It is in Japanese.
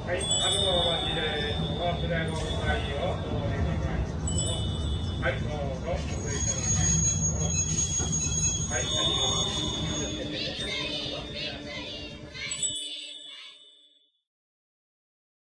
はい、お待ちでお忘れのないようお願いします。はい、どうぞ。